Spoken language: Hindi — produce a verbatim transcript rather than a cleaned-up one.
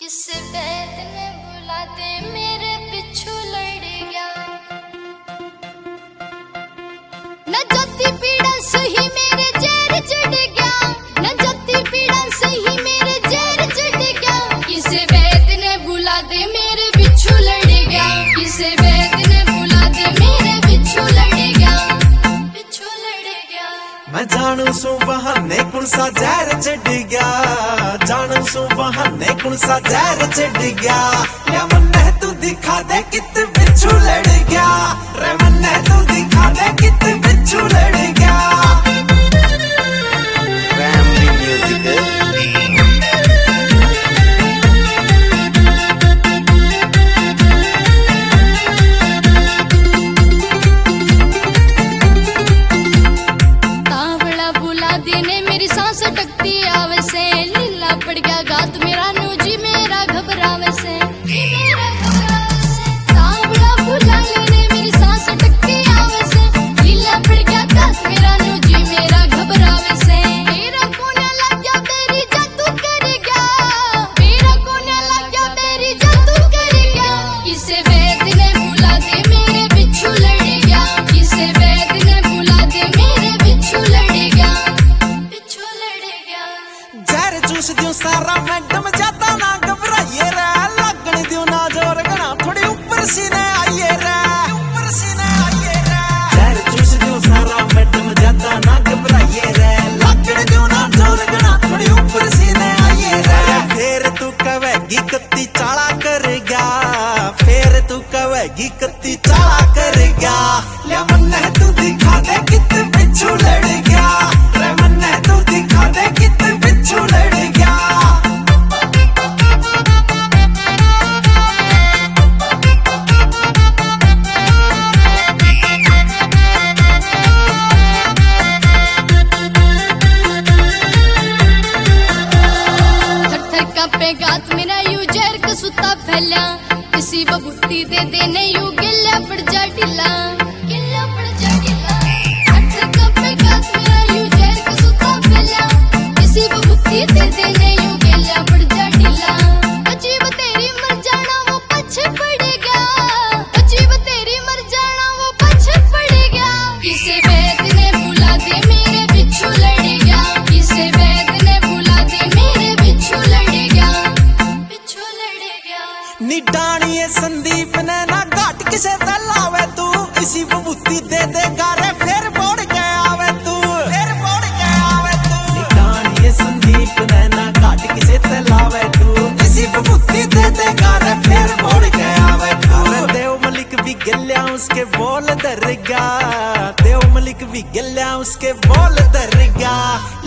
किस बैद ने बुला दे मेरे पिछू लड़ गया। न जाती पीड़ा सही मेरे जहर चढ़ गया, न जाती पीड़ा सही मेरे जहर चढ़ गया। किस बैद ने बुला दे मेरे पिछू लड़ गया, किस बैद ने बुला दे मेरे पिछू लड़ गया, पिछू लड़ गया। मैं जानू सू बहाने कुण सा जहर चढ़ गया, जानू सू बहाने कुण सा जहर चढ़ गया। या मन्ने तू दिखा दे कित बिच्छू लड़ गया, रे मन्ने तू दिखा दे कित बिच्छू लड़ गया। फैमिली म्यूजिक मेरी सांस अटकती आवे से, लीला पड़ गया गात मेरा नूजी मेरा घबरावे से, मेरा घबरावे से। तावड़ा बुला लेने मेरी सांस अटकती आवे से, लीला पड़ गया गात मेरा नूजी मेरा घबरावे से। मेरा कोने लग गया तेरी जादू करेगा, मेरा कोने लग गया तेरी जादू करेगा। किसे वेद ने बुला दे मेरे बिच्छू लड़ गया, किसे वेद ने बुला दे मेरे बिच्छू लड़ गया, जहर चूस दियो सारा मैडम ज्यादा ना घबराइए रे, लगन दियो ना जोर गना थोड़ी ऊपर सीने आइए रे, ऊपर सीने आइए रे। जहर चूस दियो सारा मैडम ज्यादा ना घबराइए रे, लगन दियो ना जोर गना थोड़ी ऊपर सीने आइए रे। फिर तू कवेगी कत्ती चाला करेगा, फिर तू कवेगी कत्ती चाला करेगा। ले मन्ने तू दिखा दे कित बिच्छू लड़ गया, रे मन्ने तू दिखा दे कित बिच्छू लड़ गया। पे गात मेरा यू जहर का सुता फैला, किसी बबूती दे देने यू गिल्ला पड़ जा ढिला, गिल्ला पड़ जा ढिला। हट पे गात मेरा यू जहर का सुता फैला, किसी बबूती दे देने यू गिल्ला पड़ जा ढिला। अजीब तेरी मर जाना वो पीछे पड़ेगा, अजीब तेरी मर जाना वो पीछे पड़ेगा। किसे वेद ने बुला दे मेरे बिच्छू लड़ गया, किसे वेद ने बुला दे मेरे बिच्छू लड़ गया, बिच्छू लड़ गया। निडानिए संदीप ने ना घाट किसे तलावे तू, इसी बबूती दे दे गारे फिर बोड़ के आवे तू, फिर बोड़ के आवे तू। निडानिए संदीप ने ना घाट किसे तलावे तू, इसी बबूती दे दे गारे फिर बोड़ के आवे तू। देव मलिक भी गिल्या उसके बोल दरगा, देव मलिक भी गिल्या उसके बोल दरगा।